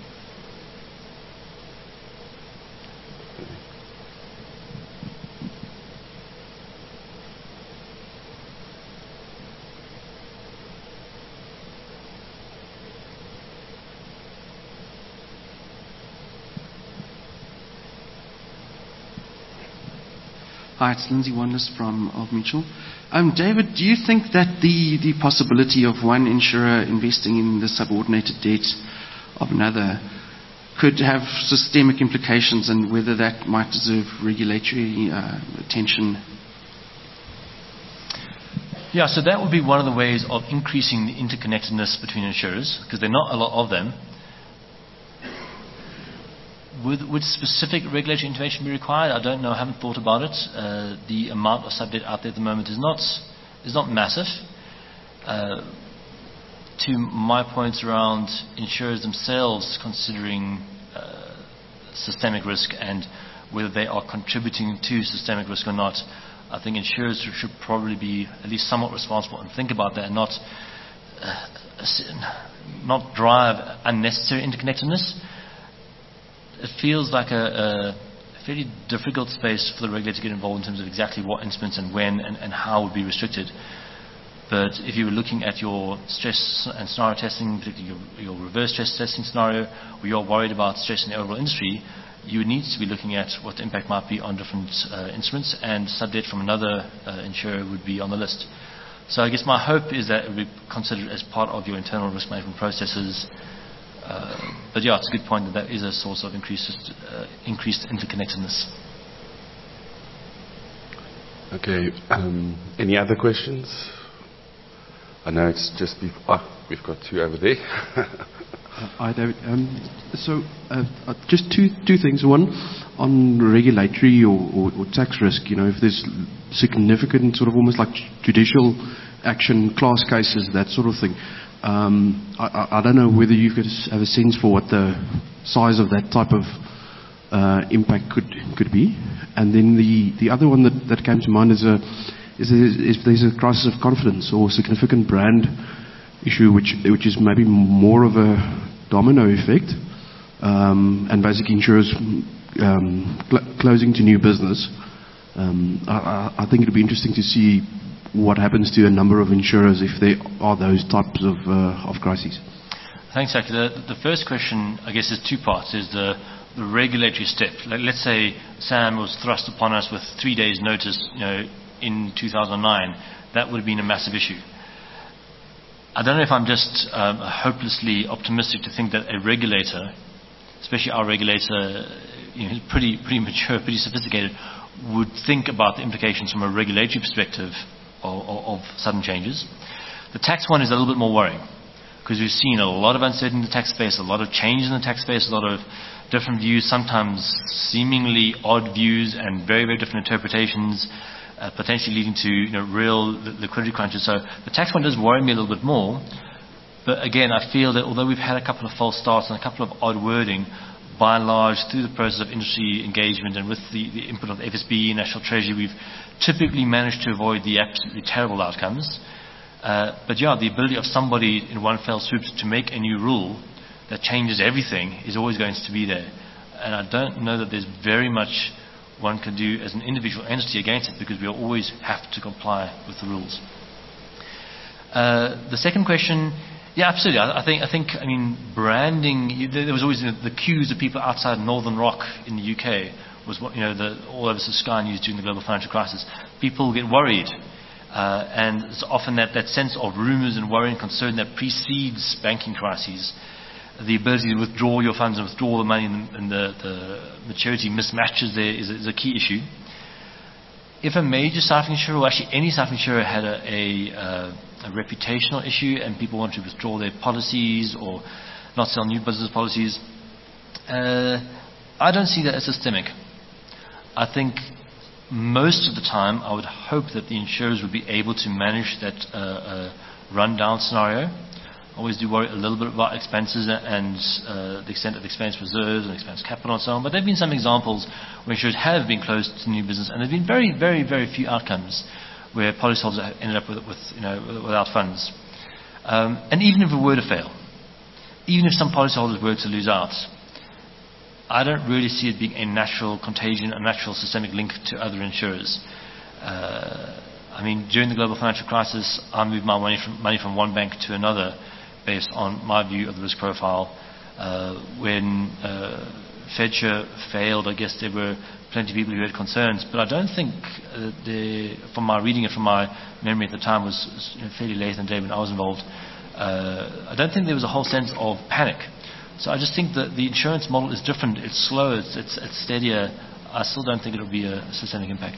Hi, it's Lindsay Wanless from Old Mutual. David, do you think that the possibility of one insurer investing in the subordinated debt of another could have systemic implications, and whether that might deserve regulatory attention? Yeah, so that would be one of the ways of increasing the interconnectedness between insurers, because there are not a lot of them. Would specific regulatory intervention be required? I don't know. I haven't thought about it. The amount of sub-debt out there at the moment is not massive. To my points around insurers themselves considering systemic risk and whether they are contributing to systemic risk or not, I think insurers should probably be at least somewhat responsible and think about that and not drive unnecessary interconnectedness. It feels like a fairly difficult space for the regulator to get involved in terms of exactly what instruments and when and how would be restricted. But if you were looking at your stress and scenario testing, particularly your reverse stress testing scenario, where you're worried about stress in the overall industry, you would need to be looking at what the impact might be on different instruments, and sub-debt from another insurer would be on the list. So I guess my hope is that it would be considered as part of your internal risk management processes. But yeah, it's a good point that is a source of increased interconnectedness. Okay. Any other questions? I know it's just we've got two over there. Hi, David. Just two things. One, on regulatory or tax risk, if there's significant sort of almost like judicial action, class cases, that sort of thing. I don't know whether you could have a sense for what the size of that type of impact could be. And then the other one that came to mind is if there's a crisis of confidence or significant brand issue, which is maybe more of a domino effect, and basically insurers closing to new business. I think it would be interesting to see what happens to a number of insurers if there are those types of crises. Thanks, Zach. The first question, I guess, is two parts. Is the regulatory step. Let's say Sam was thrust upon us with 3 days' notice, in 2009. That would have been a massive issue. I don't know if I'm just hopelessly optimistic to think that a regulator, especially our regulator, pretty mature, pretty sophisticated, would think about the implications from a regulatory perspective of sudden changes. The tax one is a little bit more worrying, because we've seen a lot of uncertainty in the tax space, a lot of changes in the tax space, a lot of different views, sometimes seemingly odd views and very, very different interpretations, potentially leading to real liquidity crunches. So the tax one does worry me a little bit more. But again, I feel that although we've had a couple of false starts and a couple of odd wording, by and large, through the process of industry engagement and with the input of the FSB, National Treasury, we've typically managed to avoid the absolutely terrible outcomes. But yeah, the ability of somebody in one fell swoop to make a new rule that changes everything is always going to be there. And I don't know that there's very much one can do as an individual entity against it, because we always have to comply with the rules. The second question, yeah, absolutely. I think, branding. There was always the queues of people outside Northern Rock in the UK was what all over the Sky News during the global financial crisis. People get worried, and it's often that sense of rumours and worry and concern that precedes banking crises. The ability to withdraw your funds and withdraw the money and the maturity mismatches there is a key issue. if a major cyber insurer, or actually any cyber insurer, had a reputational issue and people want to withdraw their policies or not sell new business policies, I don't see that as systemic. I think most of the time I would hope that the insurers would be able to manage that rundown scenario. I always do worry a little bit about expenses and the extent of expense reserves and expense capital and so on. But there have been some examples where insurers have been closed to new business, and there have been very, very, very few outcomes where policyholders have ended up without funds. And even if it were to fail, even if some policyholders were to lose out, I don't really see it being a natural contagion, a natural systemic link to other insurers. I mean, during the global financial crisis, I moved my money from one bank to another based on my view of the risk profile. When FedSure failed, I guess there were plenty of people who had concerns, but I don't think, from my reading it from my memory at the time, was fairly late in the day when I was involved, I don't think there was a whole sense of panic. So I just think that the insurance model is different. It's slow, it's steadier. I still don't think it will be a systemic impact.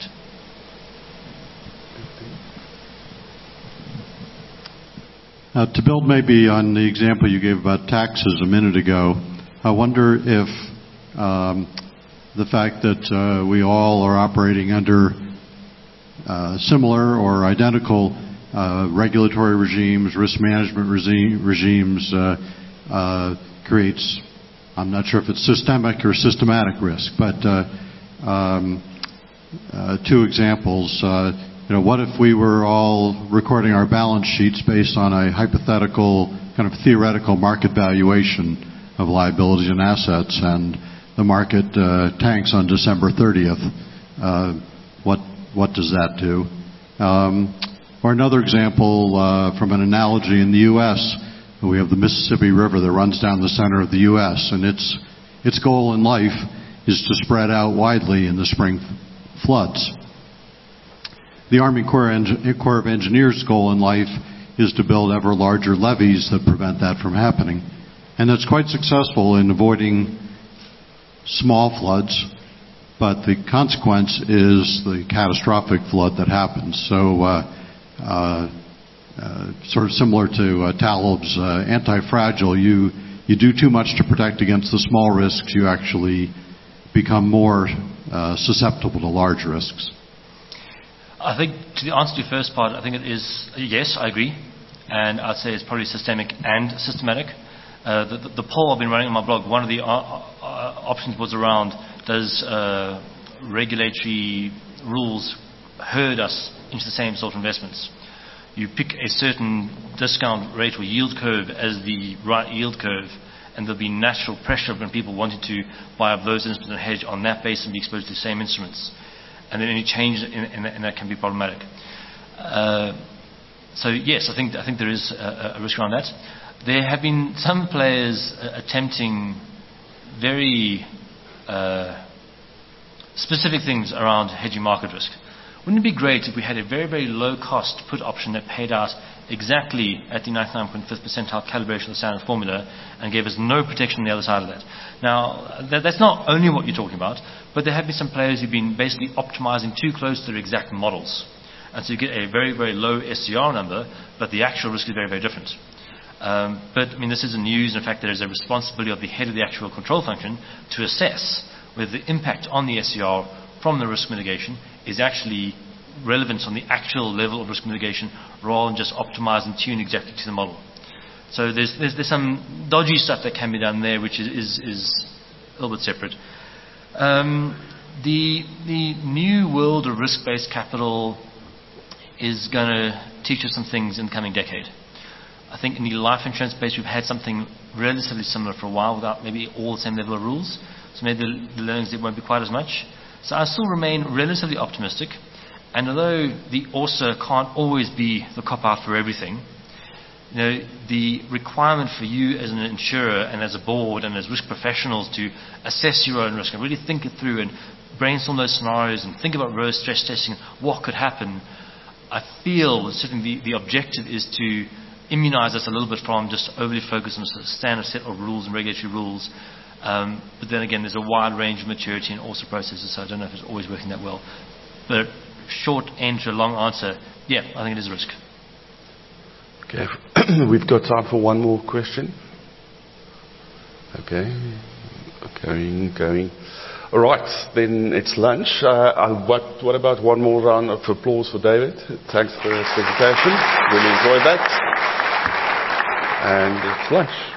To build maybe on the example you gave about taxes a minute ago, I wonder if the fact that we all are operating under similar or identical regulatory regimes, risk management regimes, creates, I'm not sure if it's systemic or systematic risk, but two examples. What if we were all recording our balance sheets based on a hypothetical, kind of theoretical market valuation of liabilities and assets, and the market tanks on December 30th? What does that do? Or another example from an analogy in the U.S., we have the Mississippi River that runs down the center of the U.S., and its goal in life is to spread out widely in the spring floods. The Army Corps of Engineers' goal in life is to build ever larger levees that prevent that from happening. And that's quite successful in avoiding small floods, but the consequence is the catastrophic flood that happens. So sort of similar to Taleb's anti-fragile, you do too much to protect against the small risks, you actually become more susceptible to large risks. I think, to answer your first part, I think it is, yes, I agree. And I'd say it's probably systemic and systematic. The poll I've been running on my blog, one of the options was around, does regulatory rules herd us into the same sort of investments? You pick a certain discount rate or yield curve as the right yield curve, and there'll be natural pressure when people wanted to buy up those instruments and hedge on that base and be exposed to the same instruments. And then any change in that can be problematic. So yes, I think there is a risk around that. There have been some players attempting very specific things around hedging market risk. Wouldn't it be great if we had a very, very low-cost put option that paid out exactly at the 99.5th percentile calibration of the standard formula and gave us no protection on the other side of that? Now, that's not only what you're talking about, but there have been some players who've been basically optimizing too close to their exact models. And so you get a very, very low SCR number, but the actual risk is very, very different. But, I mean, this isn't news. In fact, there is a responsibility of the head of the actual control function to assess whether the impact on the SCR from the risk mitigation is actually relevant on the actual level of risk mitigation rather than just optimize and tune exactly to the model. So there's some dodgy stuff that can be done there, which is a little bit separate. The new world of risk-based capital is going to teach us some things in the coming decade. I think in the life insurance space we've had something relatively similar for a while without maybe all the same level of rules. So maybe the learnings there won't be quite as much. So I still remain relatively optimistic. And although the ORSA can't always be the cop-out for everything, the requirement for you as an insurer and as a board and as risk professionals to assess your own risk and really think it through and brainstorm those scenarios and think about risk stress testing, what could happen, I feel certainly the objective is to immunize us a little bit from just overly focus on a standard set of rules and regulatory rules. But then again, there's a wide range of maturity and ORSA processes, so I don't know if it's always working that well. But short end to a long answer, yeah, I think it is a risk. Okay. We've got time for one more question. Okay. Going. All right, then it's lunch. What about one more round of applause for David? Thanks for his presentation. Really enjoyed that. And it's lunch.